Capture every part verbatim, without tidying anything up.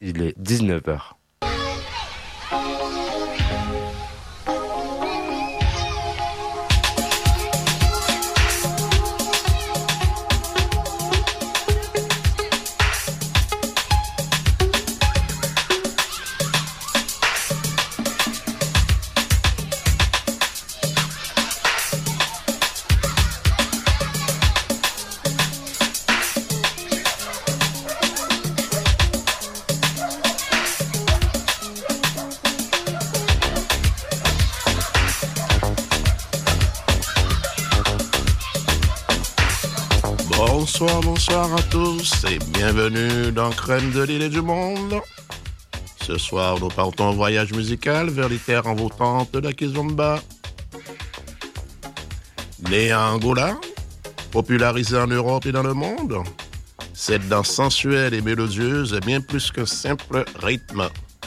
Il est dix-neuf heures. Bonsoir, bonsoir à tous et bienvenue dans Crème de l'île et du monde. Ce soir, nous partons en voyage musical vers les terres envoûtantes de la Kizomba. Né à Angola, popularisé en Europe et dans le monde, cette danse sensuelle et mélodieuse est bien plus qu'un simple rythme.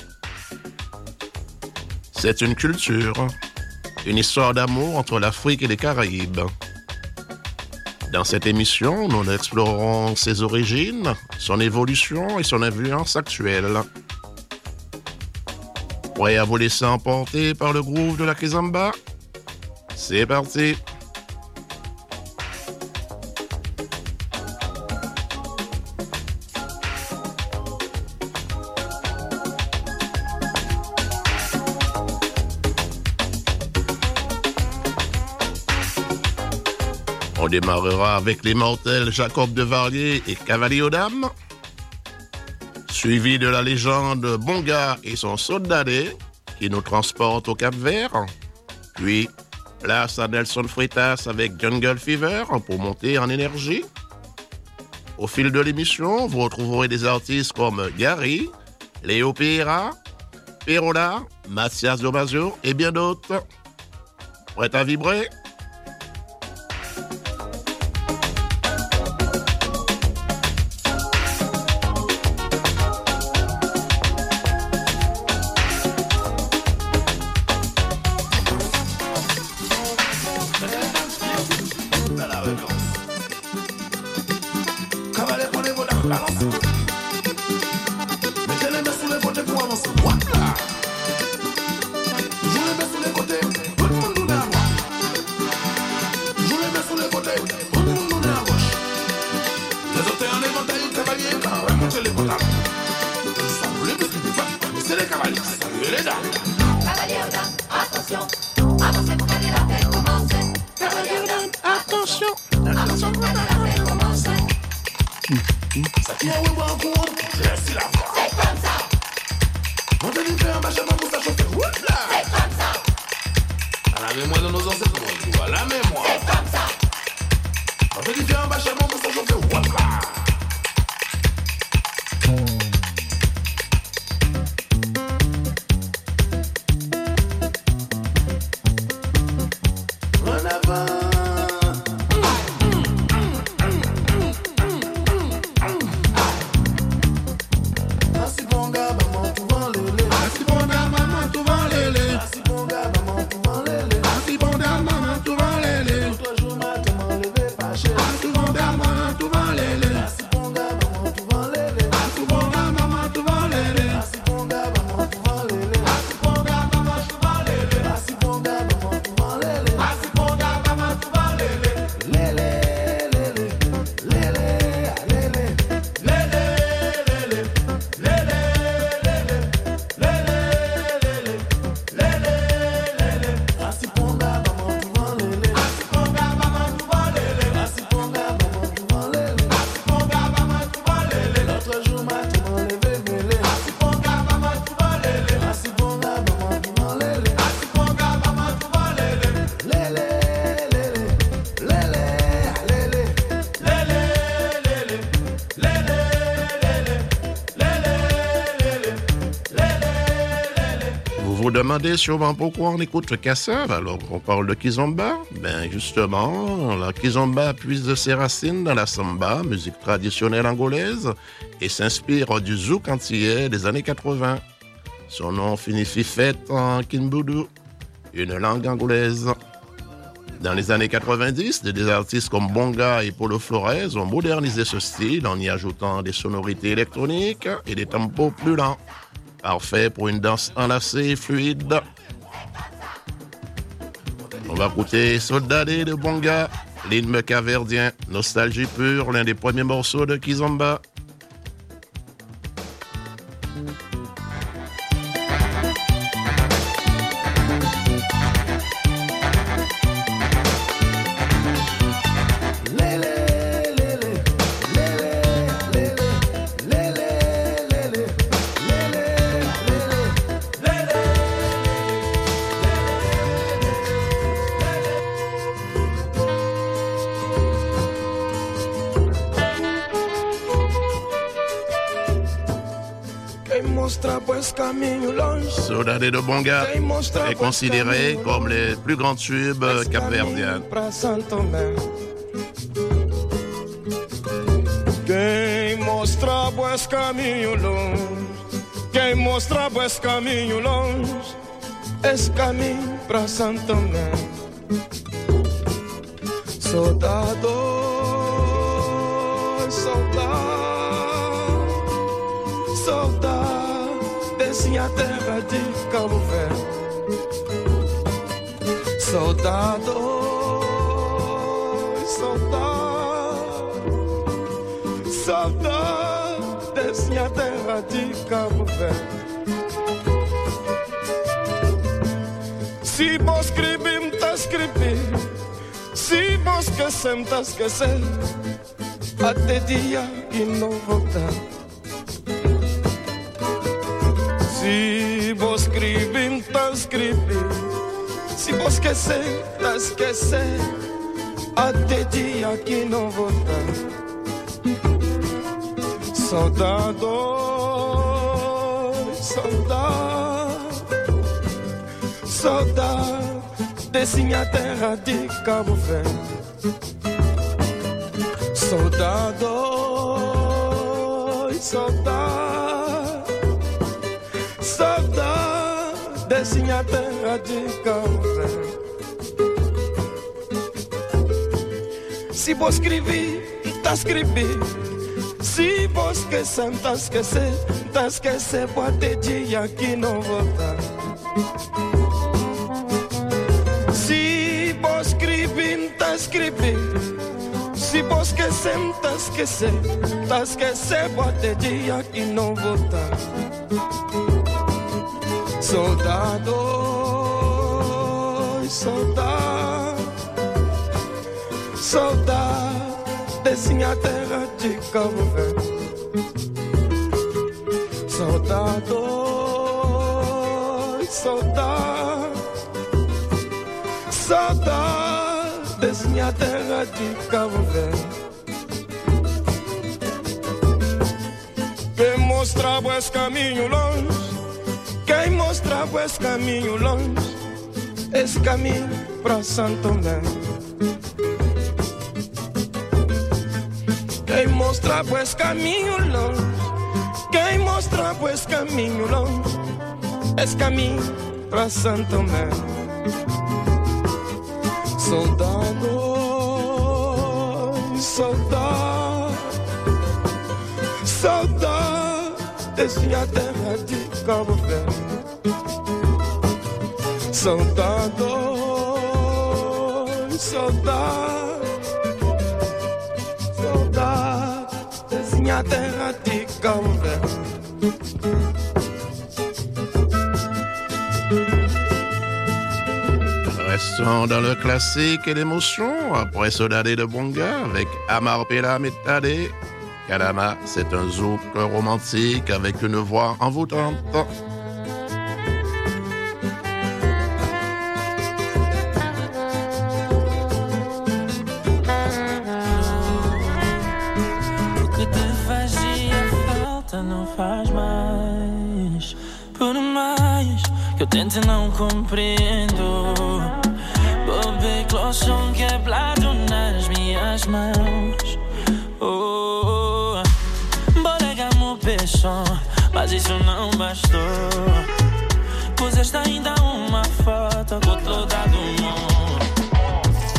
C'est une culture, une histoire d'amour entre l'Afrique et les Caraïbes. Dans cette émission, nous explorerons ses origines, son évolution et son influence actuelle. Prêt à vous laisser emporter par le groove de la Kizomba? C'est parti! On démarrera avec les mortels Jacob de Varlier et Cavalier aux Dames, suivi de la légende Bonga et son Soldadé qui nous transporte au Cap-Vert, puis place à Nelson Freitas avec Jungle Fever pour monter en énergie. Au fil de l'émission, vous retrouverez des artistes comme Gary, Léo Pereira, Perola, Mathias Damasio et bien d'autres. Prêt à vibrer? Demandez sûrement pourquoi on écoute le Kassav alors qu'on parle de Kizomba. Ben justement, la Kizomba puise de ses racines dans la samba, musique traditionnelle angolaise, et s'inspire du zouk antillais des années quatre-vingts. Son nom signifie fête en Kimbudu, une langue angolaise. Dans les années quatre-vingt-dix, des artistes comme Bonga et Polo Flores ont modernisé ce style en y ajoutant des sonorités électroniques et des tempos plus lents. Parfait pour une danse enlacée et fluide. On va écouter Soldadé de Bonga, l'hymne capverdien, nostalgie pure, l'un des premiers morceaux de Kizomba. Soldadé de Bonga est considéré comme les plus grands tubes capverdiens. Quem mostra esse caminho longe, quem mostra esse caminho longe, esse caminho pra Santo Tomé. Soldado, soldado, soldado, desce a terra de Cabo Verde. Soldado, soldado, soldado, desce a terra de Cabo Verde. Se vos escrever, tá escrever. Se vos esquecer, tá esquecer. Até dia que não voltar. Se vos escrever, tá escrever. Se vos esquecer, tá esquecer. Até dia que não voltar. Soldado, soldado, soldado, desce a terra de Cabo Verde. Soldado, soldado, soldado, desce a terra de Cabo Verde. Se vos escrever, tá escrever. Se vos esquecer, tá esquecer, tá esquecer, pode dia que não voltar. Se vos escrever, tá escrever. Se vos esquecer, tá esquecer, tá esquecer, pode dia que não voltar. Soldado, soldado, soldado, desce a terra de Cabo Verde. Soldado, soldado, soldado, desce a terra de Cabo Verde. Quem mostrava esse caminho longe, quem mostrava esse caminho longe, esse caminho pra Santo Tomé. Quem mostrava esse caminho longe, quem mostrava esse caminho longe, esse caminho pra Santo Tomé. Soldado, soldado, soldado, desce a terra de Cabo Verde. Soldado, soldado, a terra de Cabo Verde. Restons dans le classique et l'émotion après Soldadé de Bonga avec Amar Pela Metade. Kadama, c'est un zouk romantique avec une voix envoûtante. Eu tento e não compreendo. Bobby Clochon quebrado nas minhas mãos. Oh, Boregamo peixão, mas isso não bastou. Puseste ainda uma foto com toda do mundo.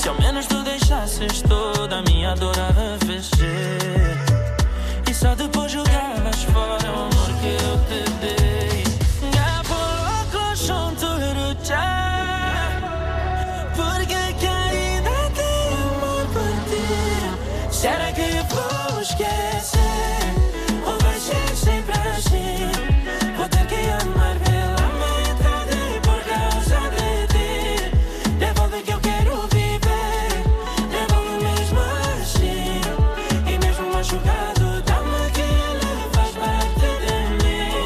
Se ao menos tu deixasses toda a minha dor a reviver e só depois jogavas fora o amor que eu te dei. Já pouco chão tu ruchar, porque querida tenho amor por ti. Será que eu vou esquecer ou vai ser sempre assim? Vou ter que amar pela metade por causa de ti. Devolve que eu quero viver, devolve mesmo assim. E mesmo machucado, dá-me que ele faz parte de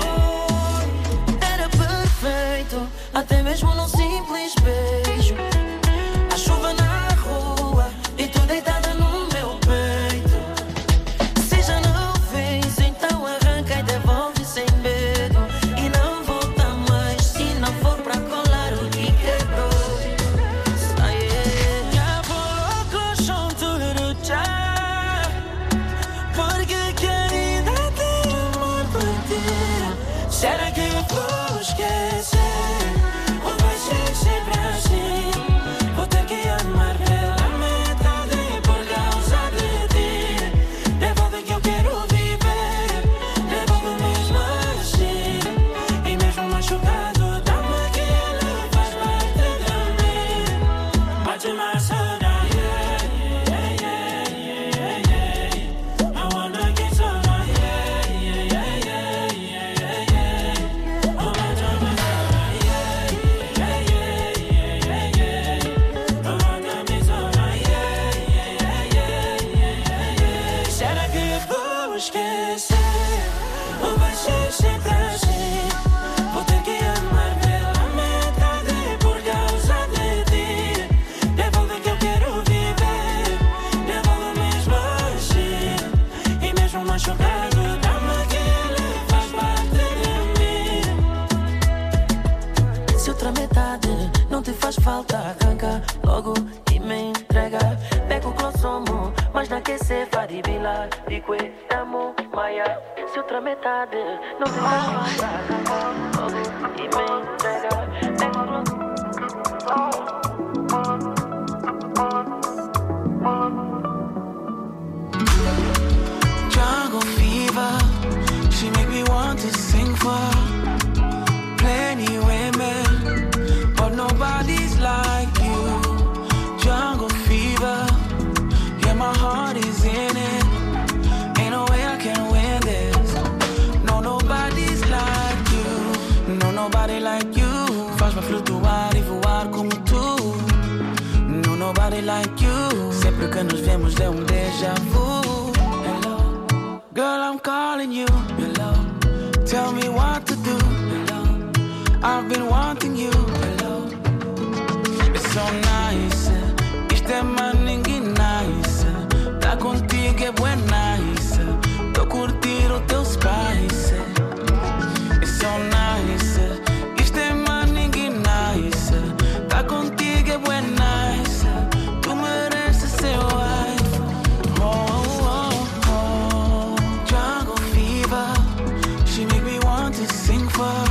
mim. Era perfeito, até mesmo num simples beijo. A chuva na rua e tu deitada no meu peito. Se já não vens, então arranca e devolve sem medo. E não volta mais se não for pra colar o que quebrou. Sai, já vou com o chão tudo já, porque querida tenho amor por ti. Será que eu vou esquecer ou vai ser sempre assim? Vou ter que amar pela metade por causa de ti. Devolve que eu quero viver, devolve mesmo assim. E mesmo machucado, dá-me que ele faz parte de mim. Bate mais saudade, yeah, yeah, yeah, yeah, yeah. I wanna get some, yeah, yeah, yeah, yeah, yeah, yeah. Oh, bate mais saudade, yeah, yeah, yeah, yeah, yeah. I wanna be some, yeah, yeah, yeah, yeah, yeah. Será que eu vou esquecer ou vai ser sempre assim? Vou ter que amar pela metade por causa de ti. Devolve que eu quero viver, devolve mesmo assim. E mesmo machucado, dá-me que ele faz parte de mim. Se outra metade não te faz falta, arranca logo e me entrega. Pego o clossomo, mas na que se faribila e que amo maia. Se outra metade não te faz falta, arranca logo e me entrega. Pego o clossomo. Jungle fever, she make me want to sing for plenty women, but nobody's like you. Jungle fever, yeah, my heart is in it. Ain't no way I can win this. No, nobody's like you. No, nobody like you. Faz-me flutuar e voar como tu. No, nobody like you. Sempre que nos vemos é um déjà vu. Hello, girl, I'm calling you. Hello, tell me what to do. Hello, I've been wanting you. Hello, it's so nice. Isto é maningue nice. Tá contigo é bué nice. Tô curtir o teu spice. It's so nice. Isto é maningue nice. Tá contigo é bué nice. Tu mereces ser wife. Oh, oh, oh. Jungle fever, she make me want to sing for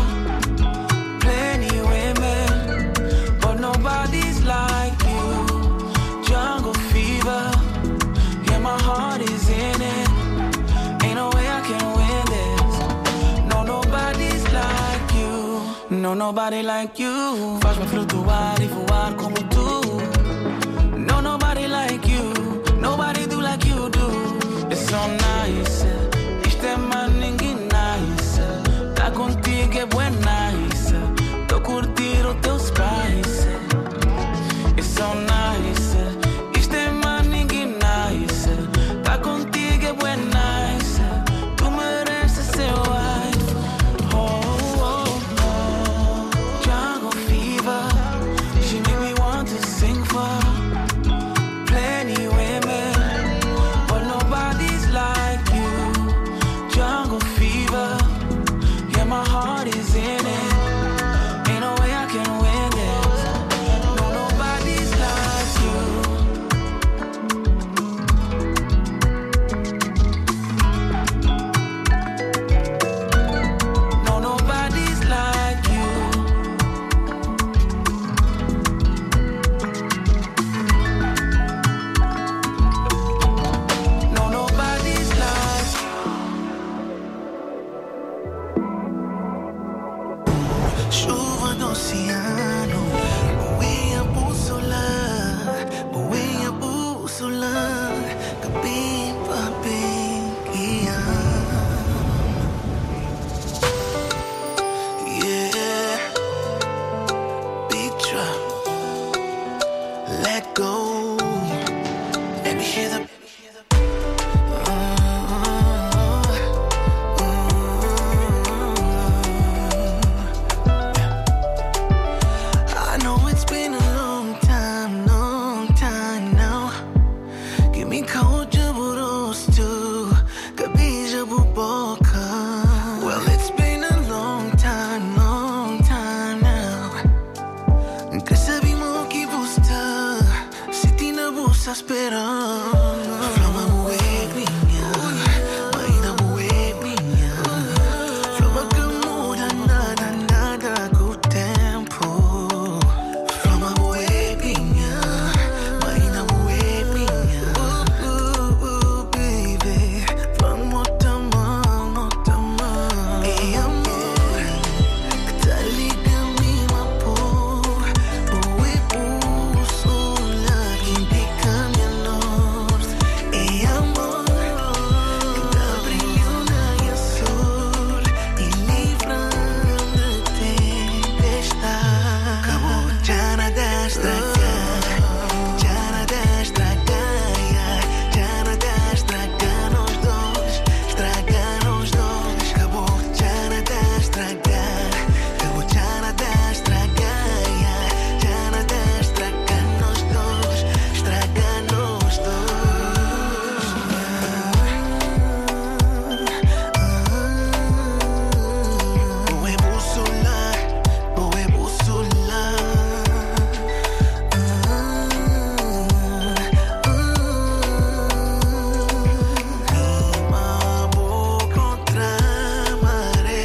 plenty women, but nobody's like you. Jungle fever, yeah, my heart is in it. Ain't no way I can win this. No, nobody's like you. No, nobody like you. Faz-me flutuar e voar como tu. No, nobody like you. Nobody do like you do. It's so nice. Isto é maningue nice. Tá contigo é bué nice. Tô curtir o teu spice. It's so nice. Isto é maningue nice. Tá contigo é bué nice. Tu mereces ser wife. Oh, oh, oh. Jungle fever, she make me want to sing for plenty women, but nobody's like you. chuva do oceano. Boa bússola, boa bússola, que bem pra bem guiar. Yeah, big drop, let go. Let me hear the esperando. Flama moer minha, ainda moer minha. Flama que muda nada, nada com o tempo. Flama moer minha, ainda moer minha. Uh, uh, uh, baby, vamos tomar, vamos tomar. Ei amor, que tá ligando minha por, boe bússola que indica minha norte. Ei amor, que tá brilhando aí a sol e livrando de tempestade. Acabou, já nada estragar, já nada estragar, já nada estragar nós dois, estragar nós dois. Acabou, já nada estragar, acabou, já nada estragar, já nada estragar nós dois, estragar nós dois. Boa bússola, boa bússola. Rima boa contra a maré.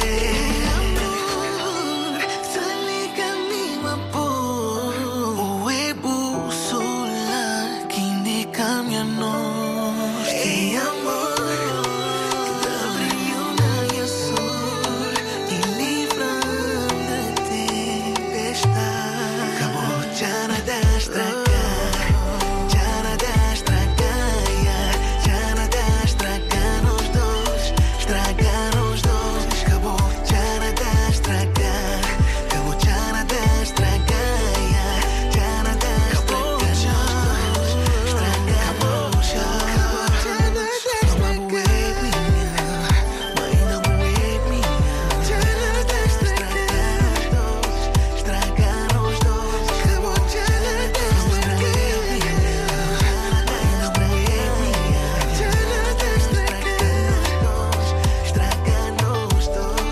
Se liga minha por, boa bússola que indica minha norte. Ei amor, que tá brilhando aí a sol e livrando de tempestade. Acabou, já nada estragar, já nada estragar, já nada estragar nós dois, estragar nós dois. Acabou, já nada estragar, acabou, já nada estragar, já nada estragar nós dois, estragar nós dois. Flama moer minha, ainda moer minha. Já nada estragar nós dois, estragar nós dois. Acabou, já nada estragar minha, ainda moer minha. Já nada estragar nós, estragar nós dois.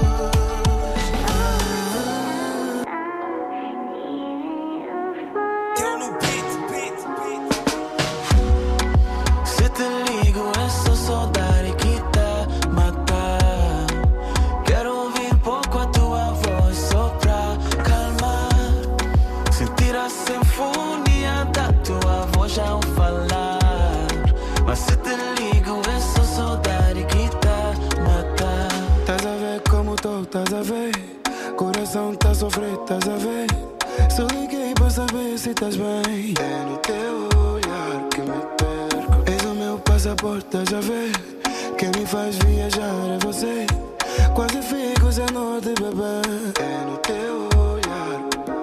Se te ligo, é só saudade que tá matar. Quero ouvir pouco a tua voz só pra calmar. Sentir a sinfonia da tua voz ao falar. Mas se te ligo, é só saudade que tá matar. Tás a ver como tô, tás a ver. Coração tá a sofrer, tás a ver. Só liguei pra saber se tás bem. É no teu olhar que me perco. És o meu passaporte, tás a ver. Quem me faz viajar é você. Quase fico sem norte, bebê. É no teu olhar.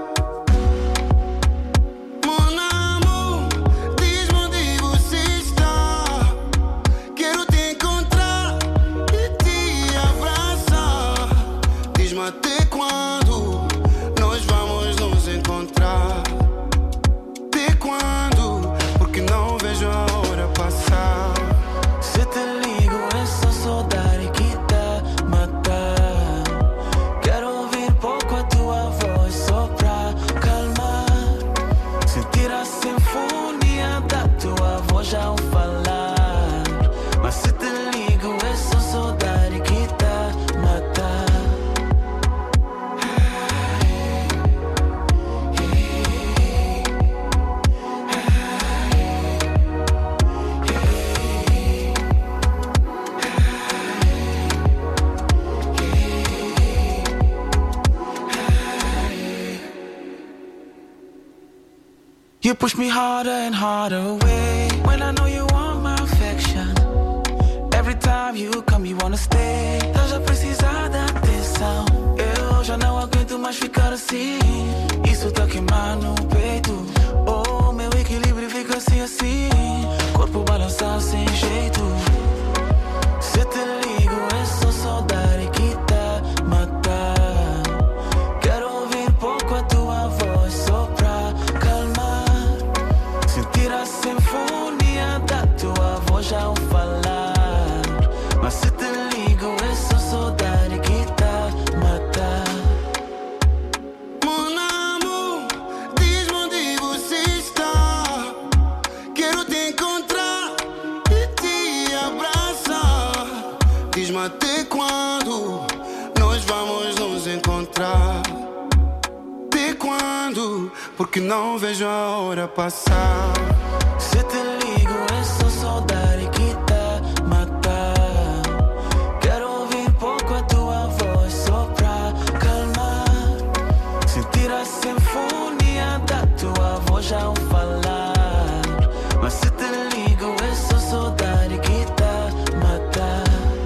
Mon amour, diz-me onde você está. Quero te encontrar e te abraçar. Diz-me até quando nós vamos nos encontrar. Até quando? Porque não vejo a hora passar. Se te ligo, é só saudade que tá matar. Quero ouvir pouco a tua You push me harder and harder away when I know you want my affection. Every time you come, you wanna stay. Estás a precisar da atenção. Eu já não aguento mais ficar assim. Isso tá queimando no peito. Oh, meu equilíbrio fica assim, assim. Corpo balançar sem jeito. Se te ligo, é só saudade que tá matar. Quero ouvir pouco a tua voz só pra calmar. Sentir a sinfonia da tua voz já ao falar. Mas se te ligo, é só saudade que tá matar. Mon amour, diz-me onde você está. Quero te encontrar e te abraçar. Diz-me até quando nós vamos nos encontrar. Até quando? Porque não vejo a hora passar. Se te ligo, é só saudade que tá matar. Quero ouvir pouco a tua voz só pra calmar. Sentir a sinfonia da tua voz já ao falar. Mas se te ligo, é só saudade que tá matar.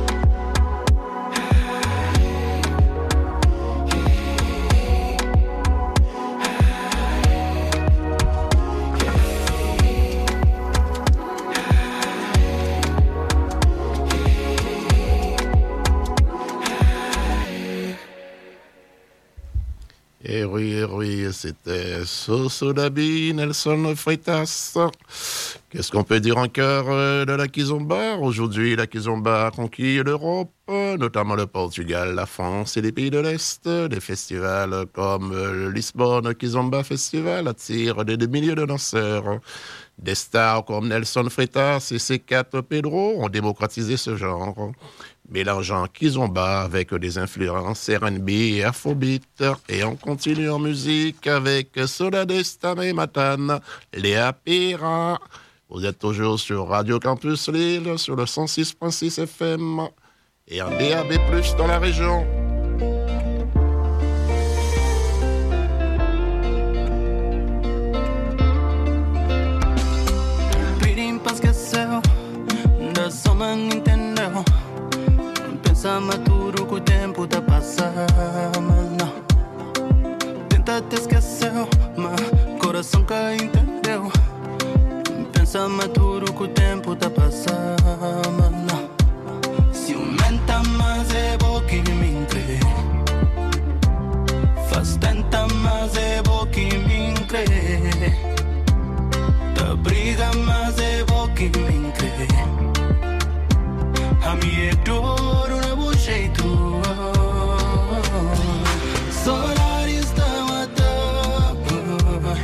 Et oui, et oui, c'était Soso Dabi, Nelson Freitas. Qu'est-ce qu'on peut dire encore euh, de la Kizomba? Aujourd'hui, la Kizomba a conquis l'Europe, notamment le Portugal, la France et les pays de l'Est. Des festivals comme le Lisbonne Kizomba Festival attirent des, des milliers de danseurs. Des stars comme Nelson Freitas et C quatre Pedro ont démocratisé ce genre, mélangeant Kizomba avec des influences R and B et Afrobeat. Et on continue en musique avec Saudade Tame Matan, Léa Pera. Vous êtes toujours sur Radio Campus Lille, sur le cent six virgule six F M et en D A B plus, dans la région. Pedim pra esquecer, da soma não entendeu. Pensa maturo que o tempo tá passando, mas não. Tenta te esquecer, mas coração que entendeu. Pensa maturo que o tempo tá passando, mas não. Ciumenta, mas é bom que me crê. Faz tenta, mas é bom que me crê. Tá briga, mas é bom que me crê. A minha é dor, não é bom jeito. Saudade está matando.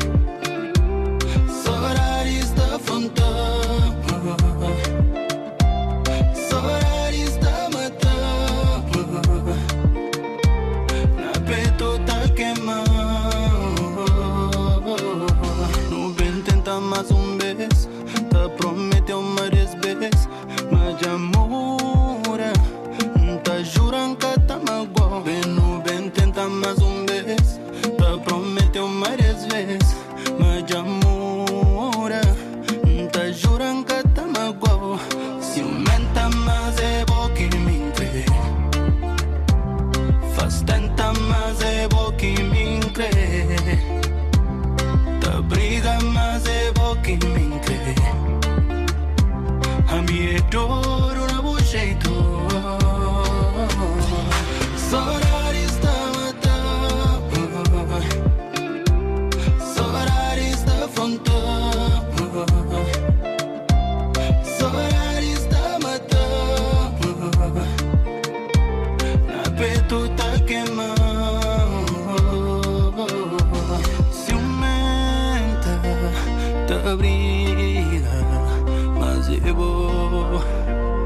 Saudade está fontando. Saudade está matando. Na peito tá queimando. No bem tenta mais um vez. Tá prometeu mais vezes. Mas amor, tá jurando que tá magoado. Bem no bem tenta mais um vez. Tá prometeu mais vezes. Mas amor, tá jurando que tá magoado. Ciumenta, mas é bom que me crê. Faz tenta, mas é bom que me crê. Tá briga, mas é bom que me crê. A minha é dor, não é bom jeito. Saudade está matando. Saudade está fontando. Saudade está matando. Na peito tá queimando. Ciumenta, tá briga, mas é bom.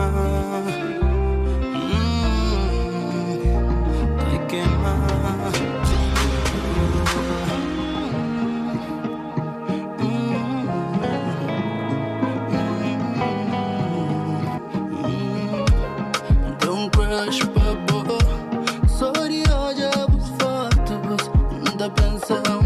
queimar. Hum, vai queimar. Deu um crush pra boa. Sorry, olha as fotos. Não tá pensando.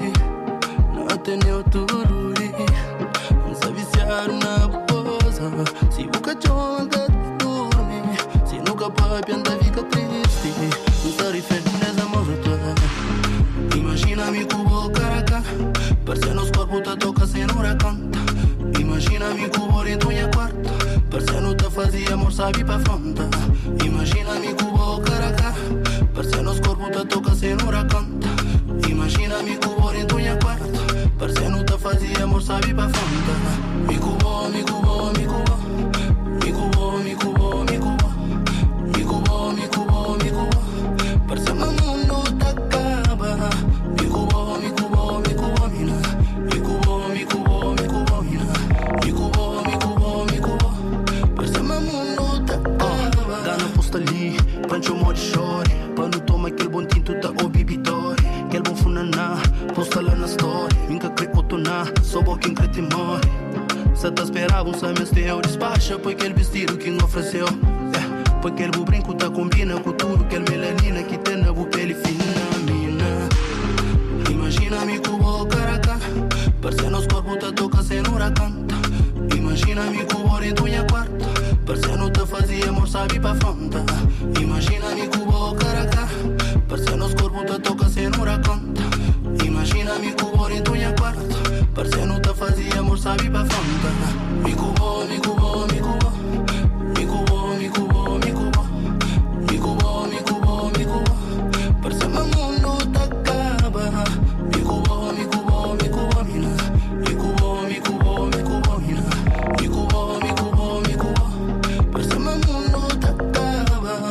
Não tem nem o tururi. Não sabe se era na posa. Se o cachorro anda de dormir. Se nunca papi anda fica triste. Não sabe feliz amor toda. Imagina-me com o caraca. Parecendo os corpos tá toca sem huracão. Imagina-me com o em tua quarta. Parecendo tá fazia amor sabe pra fronta. Imagina-me com o caraca. Parecendo os corpos tá toca sem huracão. Imagina-me com o em tua quarta. Parecendo tá fazia amor sabe pra fronta. Me cubo, me cubo, me cubo. Me cubo, me cubo, me cubo. Me cubo, me cubo, me cubo. Parece que o mundo tá acaba. Me cubo, me cubo, me cubo, mina. Me cubo, me cubo, me cubo, mina. Me cubo, me cubo, me cubo. Parece que o mundo tá acaba. Gana posta ali, pancho mó de chore. Pano toma aquele bom tinto tá o bibidore. Aquele bom funaná, posta lá na story. Nunca crê cotoná, só boa quem crê te morre. Se te esperava um semestre, despacha. Põe aquele vestido que me ofereceu. É, põe aquele brinco, tá combina com tudo. Aquele melanina que tem na boca, pele fina, mina. Imagina-me com o caraca. Parecendo os corpos, tá toca sem huracão. Imagina-me com o em tua quarta. Parecendo tá fazia amor, sabe pra fronta. Imagina-me com o caraca. Parecendo os corpos, tá toca sem huracão. Imagina-me com o em tua quarta. Parecendo tá fazia amor, sabe pra fronta. Me cubo, me cubo, me cubo. Me cubo, me cubo, me cubo. Me cubo, me cubo, me cubo. Parece que o mundo tá acaba. Me cubo, me cubo, me cubo, mina. Me cubo, me cubo, me cubo, mina. Me cubo, me cubo, me cubo. Parece que o mundo tá acaba.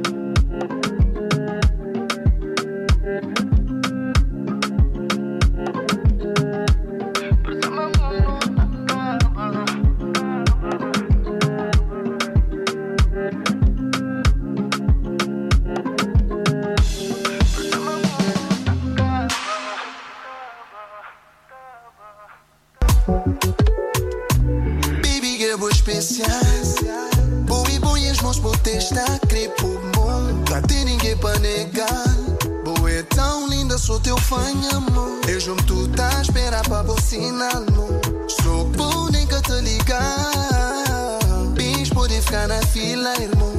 Baby girl, boas especiais. Boa e boa, as mãos por testa, crepo bom. Não tem ninguém pra negar. Boa é tão linda, sou teu fã, amor. Eu junto tu tá a esperar pra bucinar, amor. Sou bom, nem que te ligar. Bis pode ficar na fila, irmão.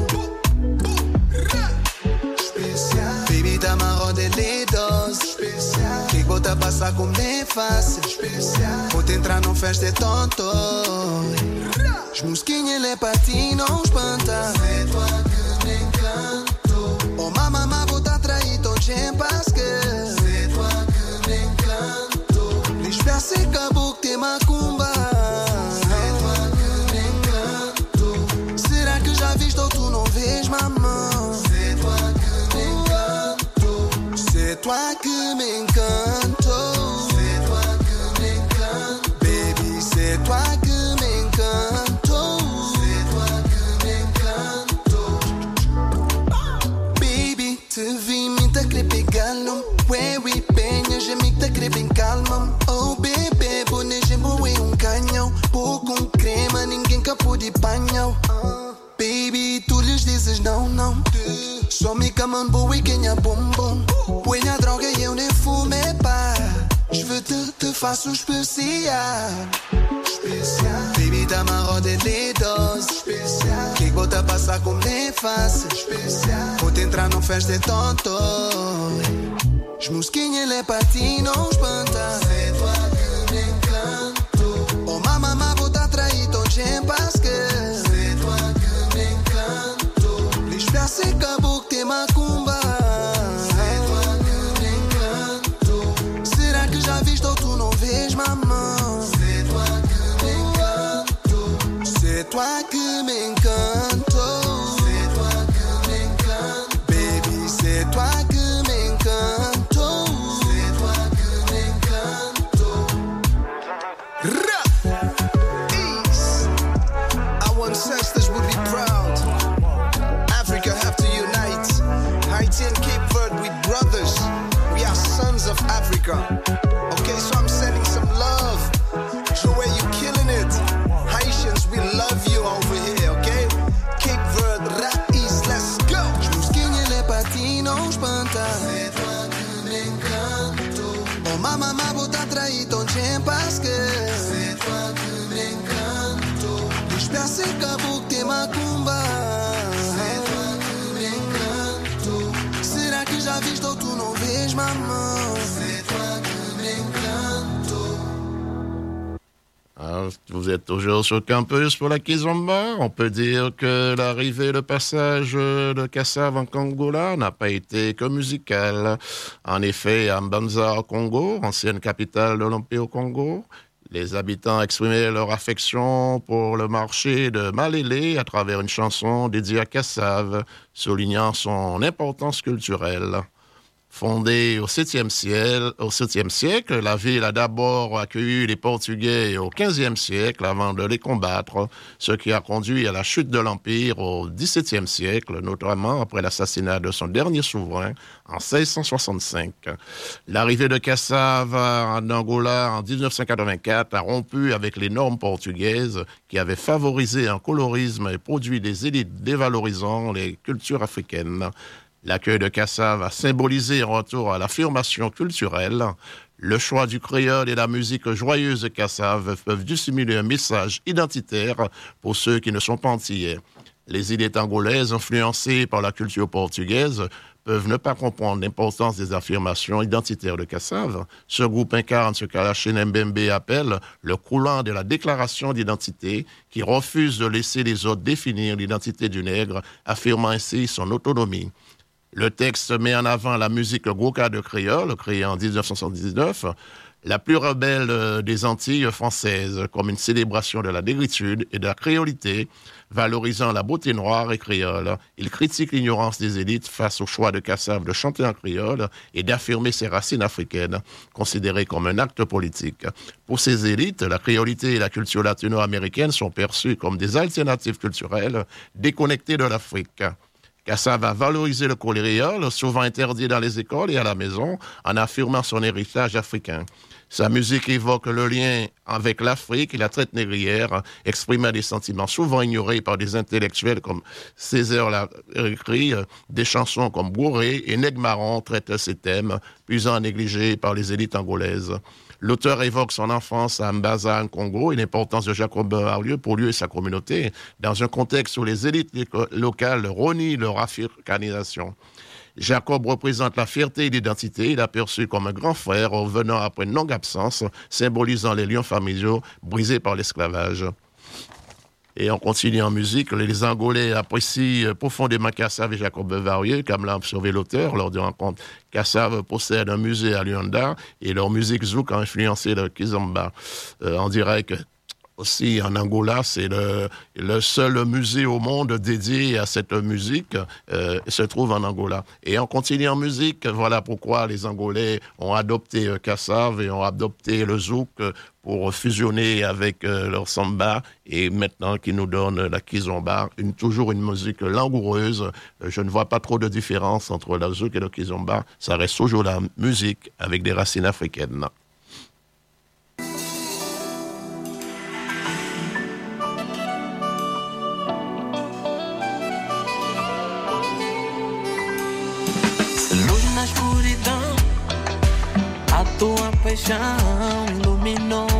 Especial. Baby, tá marrom de dedos. Especial. Que bota passar como bem fácil. Especial. Vou te entrar numa festa é tonto. As mosquinhas, ele é pra ti, não espanta. C'est toi que me encanto. Oh, mamá, mamá, vou te atrair, ton chien, parce que c'est toi que me encanto. L'espère c'est acabou que te macumba. C'est toi que me encanto. Será que já viste ou tu não vês, mamãe? C'est toi que me encanto. C'est toi que me encanto. C'est toi que me encanto. Baby, c'est toi que me encanto. C'est toi que me encanto. Baby, te vi, me tá querer pegar-lo. Ué, ué, penha, já me tá querer bem calma. Oh, bebê, boneja, boa é um canhão. Pô com crema, ninguém capô de panhão. Baby, tu lhes dizes não, não. Só me camam boa e quem é bombom. Põe a droga e eu nem fumo, é pá. Je veux te, te faço especial. Especial. Baby, tá marrom de dedos. Especial. Que bota passar como bem fácil. Especial. Vou te entrar numa festa é tonto. As mosquinhas, ele é pra ti, não espanta. C'est toi que me encanto. Oh, mamá, mamá, vou te atrair, ton chien, parce que c'est toi que me encanto. L'espère c'est acabou que te macumba. C'est toi que me encanto. Será que já viste ou tu não vês, mamãe? C'est toi que me encanto. C'est toi que me encanto. C'est toi que me encanto. Baby, c'est toi que me encanto. C'est toi que me encanto. Ra! Ease. I want sex sisters would be proud. Africa have to unite. Haiti and Cape Verde, we brothers. We are sons of Africa. Okay, so I'm sending some love. Joey, you killing it. Haitians, we love you over here, okay? Cape Verde, Raiz, let's go. Busquinha patino, espanta. C'est toi que m'encanto. Oh mama, ma bota traído, chempas que. C'est toi que m'encanto. Espécie cabo que macumba. C'est toi que m'encanto. Será que já visto tu não vês, mamãe? C'est toi que m'encanto. Alors, vous êtes toujours sur le campus pour la Kizomba. On peut dire que l'arrivée, le passage de Kassav en Angola n'a pas été que musical. En effet, à Mbanza au Congo, ancienne capitale de l'Empire au Congo, les habitants exprimaient leur affection pour le marché de Malélé à travers une chanson dédiée à Kassav, soulignant son importance culturelle. Fondée au septième siècle, au septième siècle, la ville a d'abord accueilli les Portugais au quinzième siècle avant de les combattre, ce qui a conduit à la chute de l'Empire au dix-septième siècle, notamment après l'assassinat de son dernier souverain en seize cent soixante-cinq. L'arrivée de Kassav en Angola en dix-neuf cent quatre-vingt-quatre a rompu avec les normes portugaises qui avaient favorisé un colorisme et produit des élites dévalorisant les cultures africaines. L'accueil de Kassav a symbolisé un retour à l'affirmation culturelle. Le choix du créole et la musique joyeuse de Kassav peuvent dissimuler un message identitaire pour ceux qui ne sont pas antillais. Les élites angolaises, influencées par la culture portugaise, peuvent ne pas comprendre l'importance des affirmations identitaires de Kassav. Ce groupe incarne ce qu'Alassane Mbembe appelle le coulant de la déclaration d'identité, qui refuse de laisser les autres définir l'identité du nègre, affirmant ainsi son autonomie. Le texte met en avant la musique Gwoka de créole, créée en dix-neuf cent soixante-dix-neuf, la plus rebelle des Antilles françaises, comme une célébration de la négritude et de la créolité, valorisant la beauté noire et créole. Il critique l'ignorance des élites face au choix de Kassav de chanter en créole et d'affirmer ses racines africaines, considérées comme un acte politique. Pour ces élites, la créolité et la culture latino-américaine sont perçues comme des alternatives culturelles déconnectées de l'Afrique. Kassav a valorisé le créole, souvent interdit dans les écoles et à la maison, en affirmant son héritage africain. Sa musique évoque le lien avec l'Afrique et la traite négrière, exprimant des sentiments souvent ignorés par des intellectuels comme Césaire l'a écrit. Des chansons comme Bourré et Nègre Marron traitent ces thèmes, puisant négligés par les élites angolaises. L'auteur évoque son enfance à Mbanza, en Congo, et l'importance de Jacob Bovard pour lui et sa communauté, dans un contexte où les élites locales renient leur africanisation. Jacob représente la fierté et l'identité. Il est perçu comme un grand frère revenant après une longue absence, symbolisant les liens familiaux brisés par l'esclavage. Et on continue en musique. Les Angolais apprécient profondément Kassav et Jacob Bovard, comme l'a observé l'auteur lors de rencontre. Kassav possède un musée à Luanda et leur musique zouk a influencé le Kizomba. Euh, on dirait que aussi en Angola, c'est le, le seul musée au monde dédié à cette musique, euh, se trouve en Angola. Et on continue en musique, voilà pourquoi les Angolais ont adopté euh, Kassav et ont adopté le zouk euh, pour fusionner avec euh, leur samba, et maintenant qui nous donne la kizomba, une, toujours une musique langoureuse. Euh, je ne vois pas trop de différence entre le zouk et le kizomba, ça reste toujours la musique avec des racines africaines. Tua paixão iluminou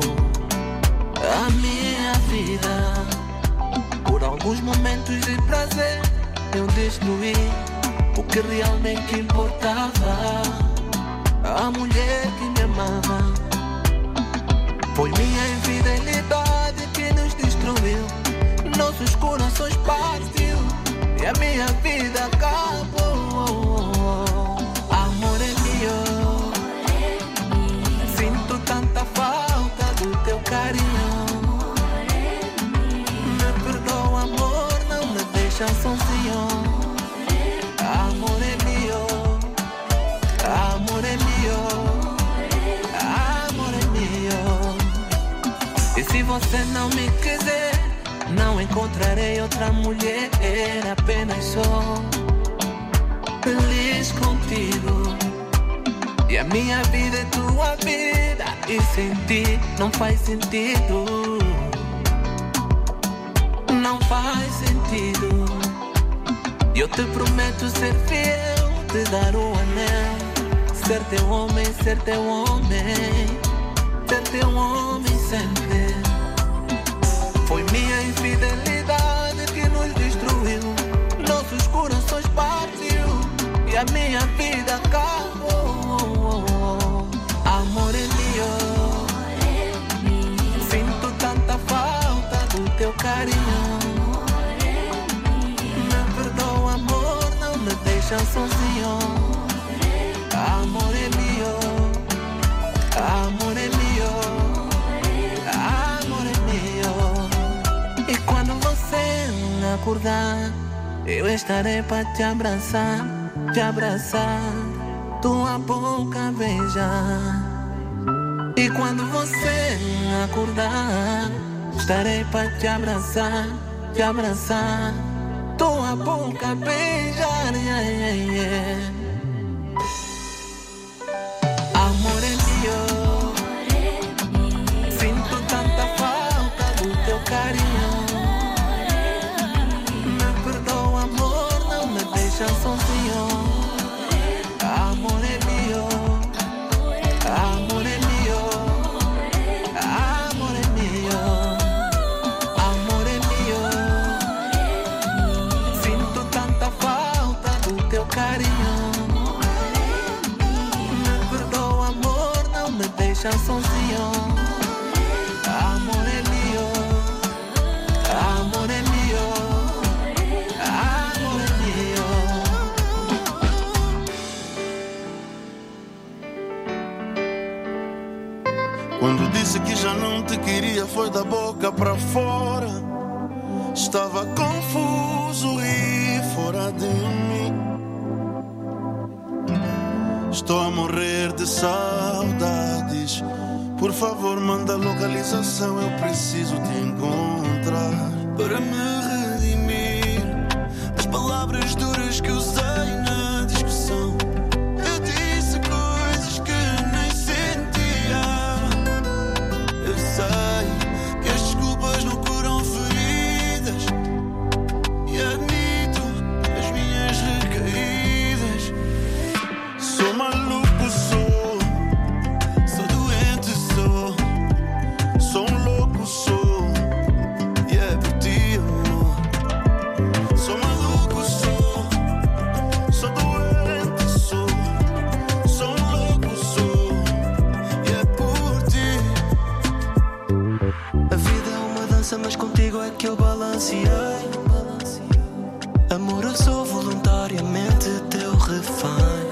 a minha vida. Por alguns momentos de prazer eu destruí o que realmente importava. A mulher que me amava foi minha infidelidade que nos destruiu. Nossos corações partiu e a minha vida acabou. Amor é meu. Tanta falta do teu carinho. Me perdoa, amor, não me deixa sozinho. Amor é meu, amor é meu, amor é meu. E se você não me quiser, não não encontrarei outra mulher, apenas sou feliz contigo. E a minha vida é tua vida, e sem ti não faz sentido. Não faz sentido. Eu te prometo ser fiel, te dar o anel, ser teu homem, ser teu homem, ser teu homem sempre. Foi minha infidelidade que nos destruiu, nossos corações partiu e a minha vida acabou. Amor é meu, sinto tanta falta do teu carinho. Me perdoa, amor, não me deixa sozinho. Amor é meu, amor é meu, amor é meu. E quando você acordar, eu estarei para te abraçar, te abraçar, tua boca beijar. E quando você acordar, estarei para te abraçar, te abraçar, tua boca beijar. Yeah, yeah, yeah. Amor é meu, sinto tanta falta do teu carinho. Me perdoa, amor, não me deixa sozinho. Amor é meu, amor é meu, amor é meu, amor é meu. Sinto tanta falta do teu carinho. Me perdoa, amor, não me deixa sozinho. Amor é meu, amor é meu, amor é meu. Quando disse que já não te queria, foi da boca pra fora. Estava confuso e fora de mim. Estou a morrer de saudades. Por favor, manda a localização, eu preciso te encontrar. Para me redimir das palavras duras que usei na discussão. Eu disse coisas que nem sentia. Eu sei que as desculpas não curam feridas, e admito as minhas recaídas. Sou maluco, sou, sou doente, sou, sou um louco, sou, e é por ti, amor. Sou maluco, sou, sou doente, sou, sou um louco, sou, e é por ti. A vida é uma dança, mas contigo é que eu balanceei. Amor, eu sou voluntariamente teu refém.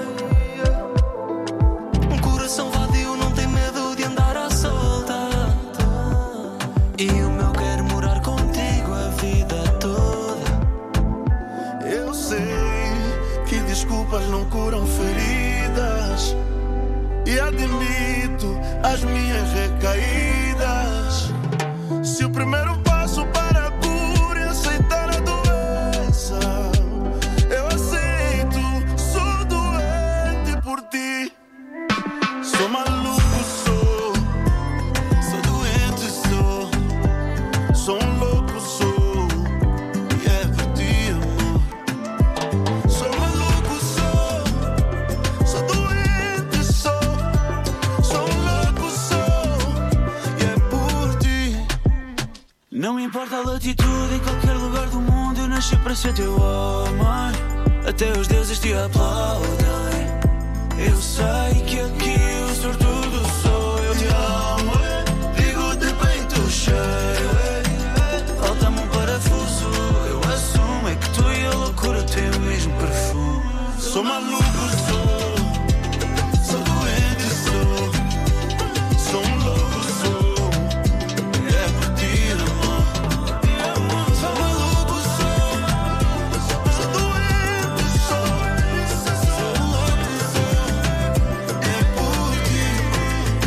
Um coração vadio não tem medo de andar à solta, e o meu quer morar contigo a vida toda. Eu sei que desculpas não curam feridas, e admito as minhas recaídas. Se o primeiro passo para a cura é aceitar a doença, eu aceito, sou doente por ti. Sou maluco, sou, sou doente, sou, sou um louco, sou, e é por ti, amor. Sou maluco, sou, sou doente, sou, sou um louco, sou, e é por ti. Não me importa a latitude, em qualquer lugar do mundo eu nasci para ser teu homem. Até os deuses te aplaudem. Eu sei que aqui o sortudo sou. Eu te amo, digo-te peito cheio. Falta-me um parafuso, eu assumo. É que tu e a loucura têm o mesmo perfume. Sou maluco, sou, sou doente, sou, sou um louco, sou, e é por ti, amor. Sou maluco, sou, sou doente, sou, sou um louco, sou, e é por ti,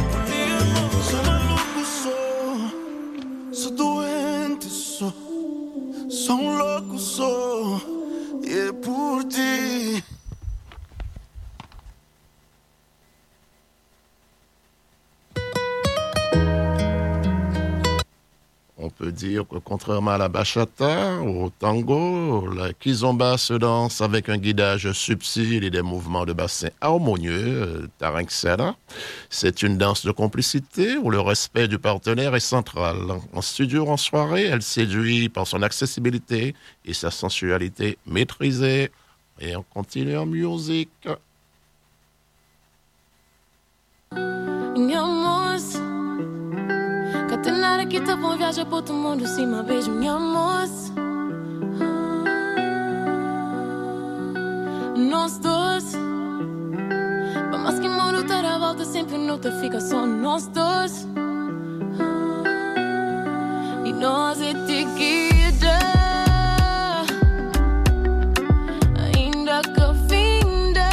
amor. Sou maluco, sou, sou doente, sou, um louco sou, e é por ti. On peut dire que contrairement à la bachata, au tango, la kizomba se danse avec un guidage subtil et des mouvements de bassin harmonieux, taranxela. C'est une danse de complicité où le respect du partenaire est central. En studio, en soirée, elle séduit par son accessibilité et sa sensualité maîtrisée. Et on continue en musique. Catenara que tá bom, viaja pro outro mundo, cima, beijo, minha moça. Nós dois, pra mais que mundo tá à volta, sempre não te fica só nós dois. E nós é te guida, ainda que finda.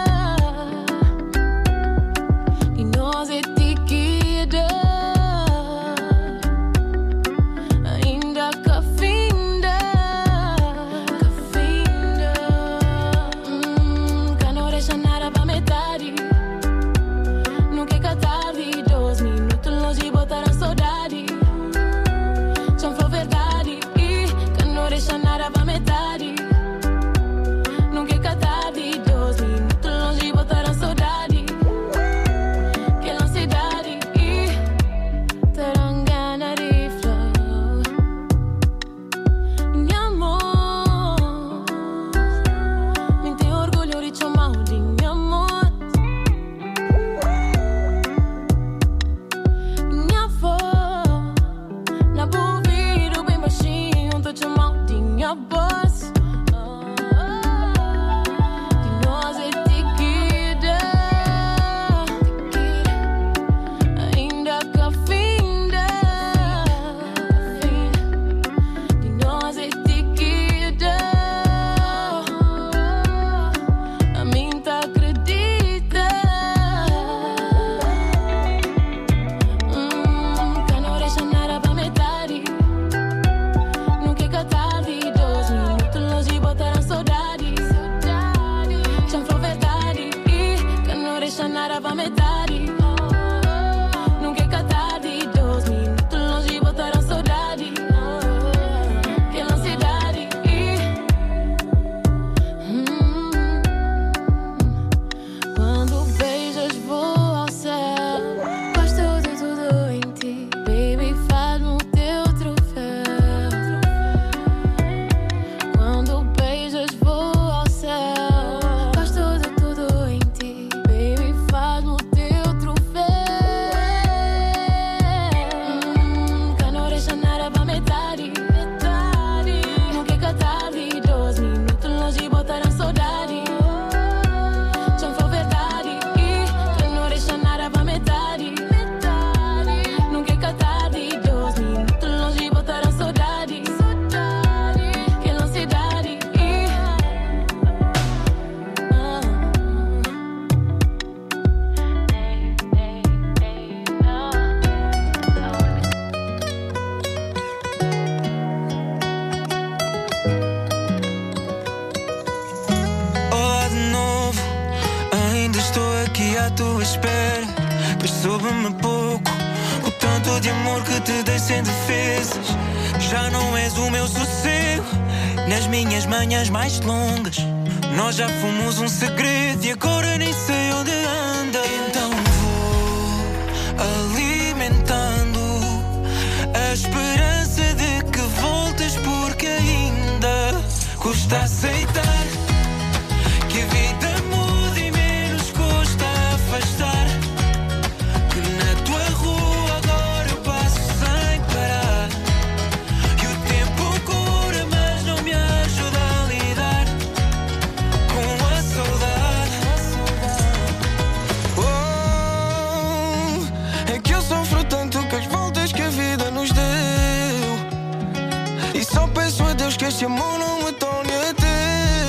E nós é te guida. Mais longas, nós já fomos um segredo e agora nem sei onde anda. Então vou alimentando a esperança de que voltes, porque ainda custa aceitar que a vida muda e menos custa afastar. Que na tua rua agora eu passo sem parar e o tempo cura, mas não me ajuda a lidar com a saudade. Oh, é que eu sofro tanto com as voltas que a vida nos deu, e só peço a Deus que este amor não me torne a ter.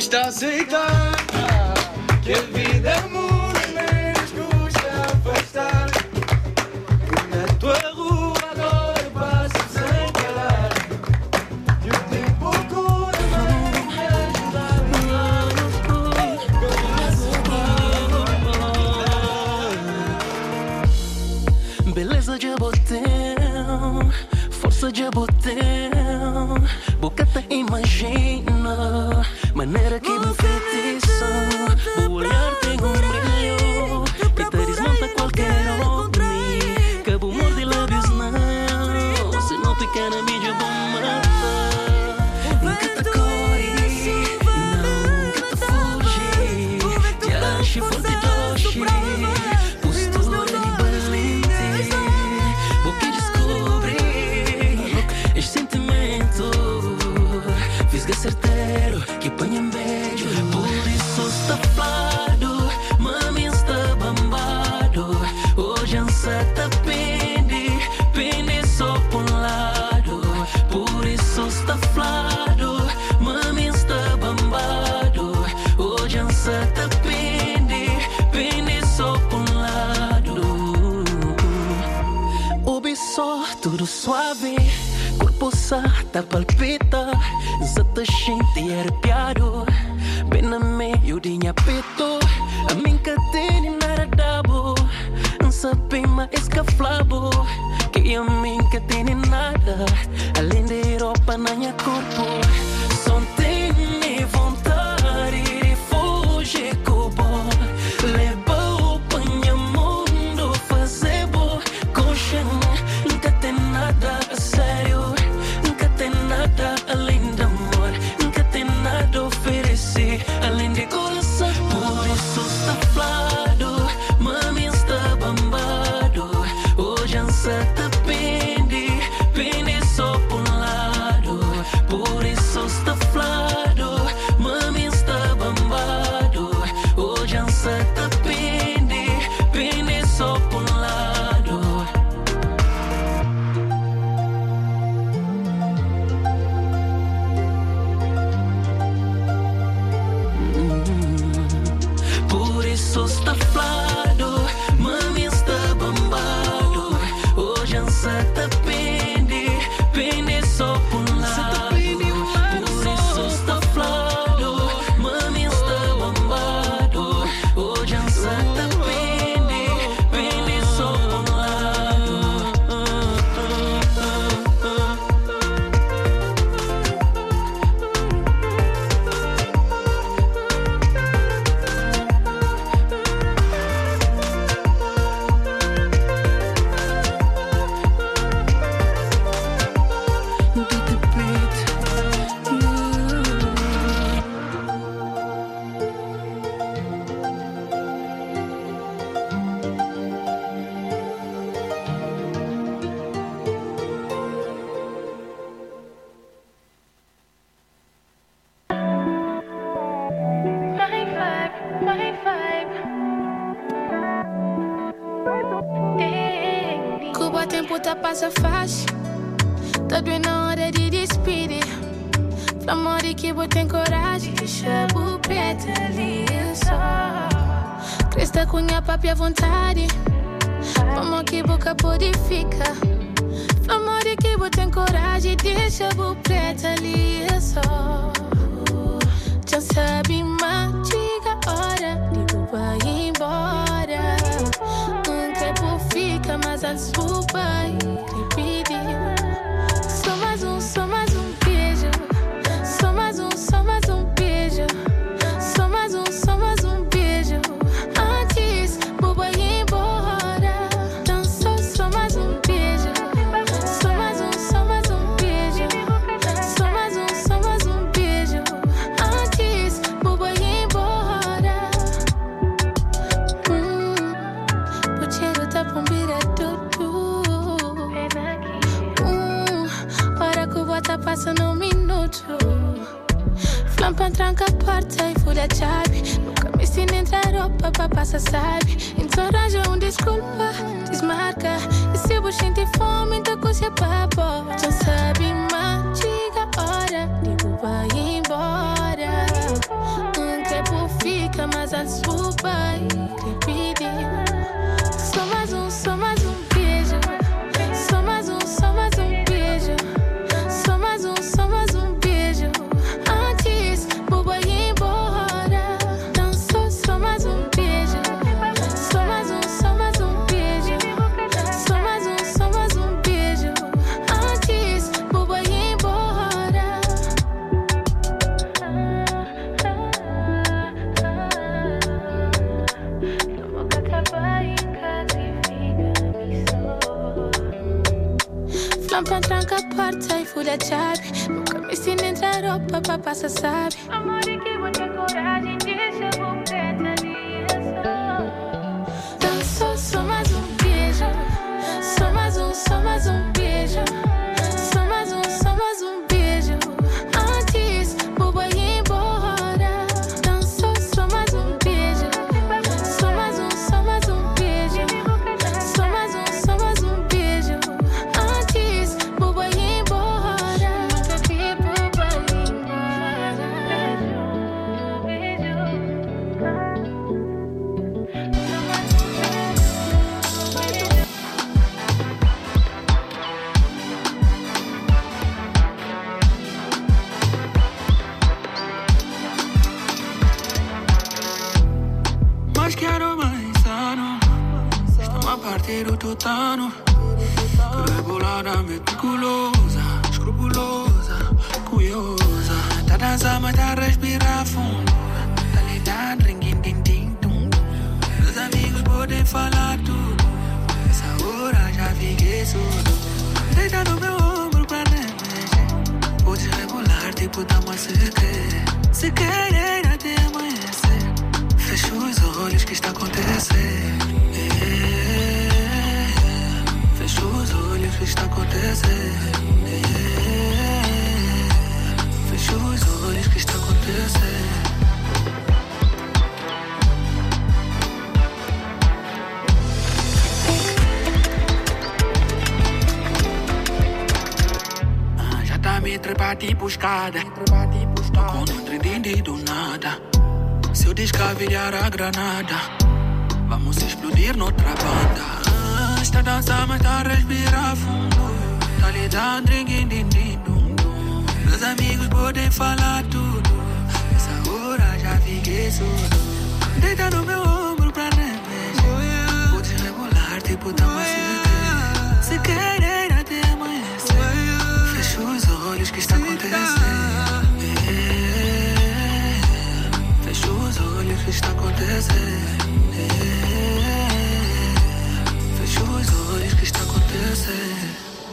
custa aceitar que a vida muda, menos custa afastar. Que na tua rua agora passa sem parar. E o tempo cura, vai me ajudar. Beleza de botão, força de botão. Bocata imagina, maneira que me feitiça. O olhar tem um brilho que te desmonta qualquer homem. Cabo morde lábios não, se não pica na mídia bom mata. Nunca te corre, nunca te fuge. Te ache forte doce, postura de valente. Porque descobre este sentimento. Fisga certeiro que põe em beijo. Por isso está flado, mami está bambado. Hoje ansa tá pende, pende só por um lado. Por isso está flado, mami está bambado. Hoje ansa tá pende, pende só por um lado. Ouve só, tudo suave. Corpo tá palpita, zata gente arrepiado. Bem no meio de minha peito, a mim que tem nada dabo. Não sabe mais escaflabo, que a mim que tem nada, além de roupa na minha corpo. Só tem vontade de fugir com bom. Leva o panha mundo, fazer bo coxa. Nunca tem nada a sério. Além de amor, nunca tem nada a oferecer. Além de coração, por isso está flado, mami está bambado. Hoje ansa tá pende, pende só por um lado. Por isso está flado, mami está bambado. Hoje ansa tá pende, pende só por um lado. Está flado, mami está bambado. Hoje ansa tá pende, pende só por um lado. Por isso está flado, mami está bambado. Hoje ansa tá pende, pende só por um lado. Cuba tempo tá passa fácil. Tá doendo na hora de despedir. Flamore que botem coragem. Deixa o preto ali só. Cresta cunha papi à vontade. Vamos que boca purifica. Flamore que botem coragem. Deixa o preto ali só. Já sabe mais, chega a hora de tu vai embora. Um tempo fica, mas antes o pai repetir. Só mais um, só mais um beijo. Só mais um, só mais um beijo. Só mais um, só mais um beijo. Antes o pai embora. Então só, só mais um beijo. Só mais um, só mais um beijo. Só mais um, só mais um beijo. Antes o pai embora. Hum, o cheiro tá bombira tudo. Hum, hora que o bota passa no minuto. Flampa tranca a porta e fura a chave. Nunca me ensina a entrar roupa pra passar, sabe? Então arranja um desculpa, desmarca. E se eu sente fome, então coisa papo. Já sabe mais, chega a hora de tu vai embora. Tampa tranca a porta e folha a chave. Nunca me ensina a entrar roupa pra passar, sabe? Amor, e que vou ter coragem de ser completa de dançou, só mais um beijo. Só mais um, só mais um beijo. Só mais um, só mais um beijo. Antes, boba ir embora. Dançou, só mais um beijo. Só mais um, só mais um beijo. Só mais um, só mais um beijo. Antes, boba ir embora. Nunca vi boba ir embora. Beijo, Mas quero mais sano. Estão a partir do tutano. Regulada, meticulosa, escrupulosa, curiosa. Tá dançando, mas tá a respirar fundo. Tá ligado, ringuim, din, din, dum, dum. Meus amigos podem falar tudo. Essa hora já fiquei surdo. Deita no meu ombro pra nem mexer. Pode regular, tipo, dá uma se quer. Se querer até amanhecer. Fecho os olhos, que está acontecendo. É, fecho os olhos, que está acontecendo. É, fecho os olhos, que está acontecendo. Ah, já tá me trepar tipo escada. Tô com um trem do nada. Se eu descavilhar a granada, vamos explodir noutra banda. Ah, está a dançar, mas tá a respirar fundo. Tá lidando, drinking, din, din, dum, dum. Meus amigos podem falar tudo. Essa hora já fiquei surdo. Deita no meu ombro pra nem mexer. Pode regular, tipo, dá uma certeza. Se querer até amanhecer. Fecho os olhos, que está acontecendo. Fecho os olhos, que está acontecendo. Fecho os olhos, que está acontecendo.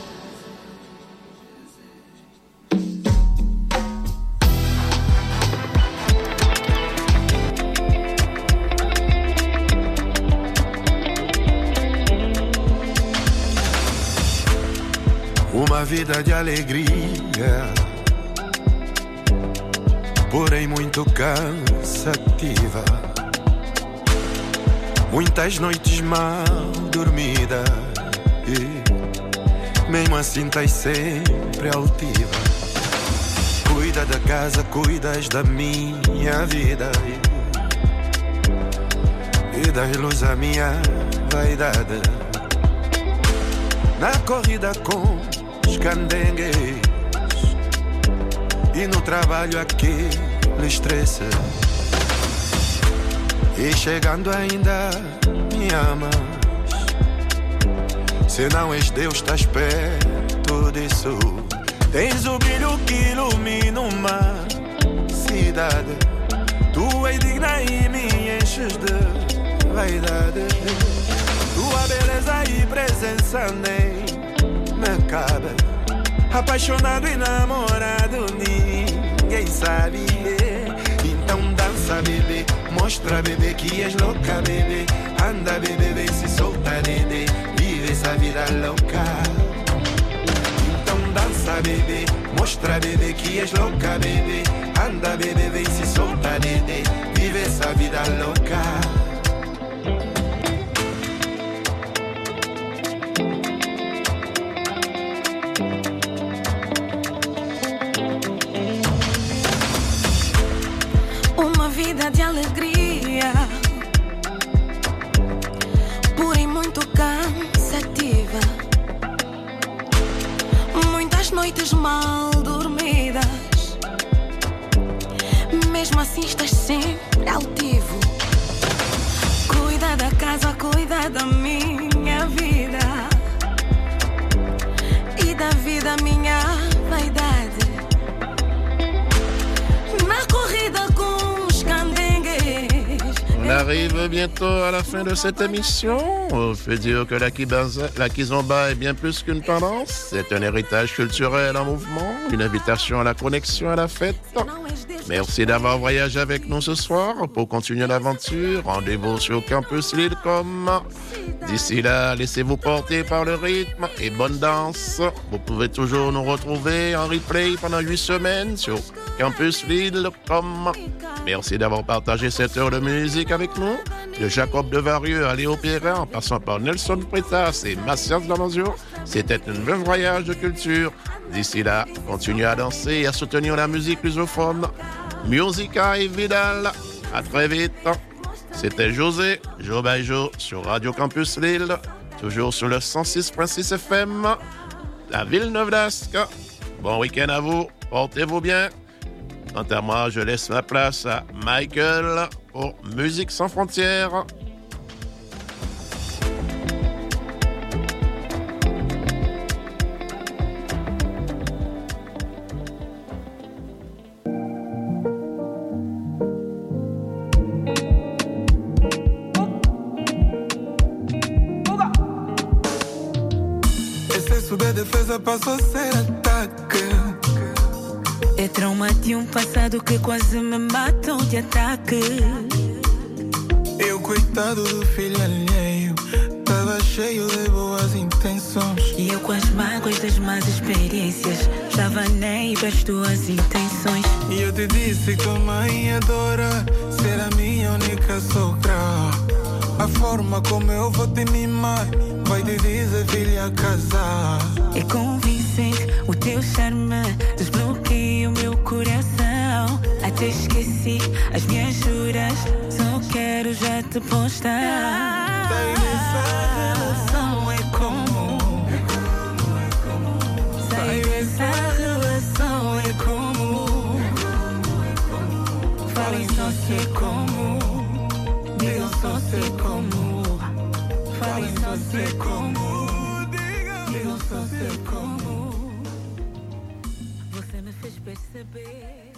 Uma vida de alegria, porém muito cansativa. Muitas noites mal dormidas e mesmo assim estás sempre altiva. Cuida da casa, cuidas da minha vida e das luz a minha vaidade. Na corrida com os candengues e no trabalho aquele estresse. E chegando ainda me amas. Se não és Deus, estás perto disso. Tens o brilho que ilumina uma cidade. Tu és digna e me enches de vaidade. Tua beleza e presença nem me cabe. Apaixonado e namorado, ninguém sabe. Então dança, bebê, mostra, bebê, que és louca, bebê. Anda, bebê, vem se solta, dedê. Vive essa vida louca. Então dança, bebê, mostra, bebê, que és louca, bebê. Anda, bebê, vem se solta, dedê. Vive essa vida louca. Vida de alegria, porém muito cansativa. Muitas noites mal dormidas, mesmo assim estás sempre altivo. Cuida da casa, cuida da minha vida e da vida minha vaidade. Na corrida com arrive bientôt à la fin de cette émission. On peut dire que la, kibanza, la kizomba est bien plus qu'une tendance. C'est un héritage culturel en mouvement, une invitation à la connexion, à la fête. Merci d'avoir voyagé avec nous ce soir. Pour continuer l'aventure, rendez-vous sur Campus Lille point com. D'ici là, laissez-vous porter par le rythme et bonne danse. Vous pouvez toujours nous retrouver en replay pendant huit semaines sur Campus Lille point com. Merci d'avoir partagé cette heure de musique avec nous. De Jacob de Varieux à Léo Perrin, en passant par Nelson Freitas et Mathias Damasio, c'était un vrai voyage de culture. D'ici là, continuez à danser et à soutenir la musique lusophone. Musica et Vidal. À très vite. C'était José, Joe by Joe, sur Radio Campus Lille, toujours sur le cent six virgule six F M, la Villeneuve d'Ascq. Bon week-end à vous, portez-vous bien. Quant à moi, je laisse ma place à Michael pour Musique sans frontières. Defesa passou a ser ataque. É trauma de um passado que quase me matou de ataque. Eu, coitado do filho alheio, tava cheio de boas intenções. E eu com as mágoas das más experiências, tava nem para as tuas intenções. E eu te disse que tua mãe adora ser a minha única sogra. A forma como eu vou te mimar vai te dizer filha casar. É convincente o teu charme, desbloqueia o meu coração. Até esqueci as minhas juras, só quero já te postar. Sai dessa relação é como, sai dessa relação é como, falem só se é como, digam só se é como. Falem só se é como, digam só se é como. Você me fez perceber.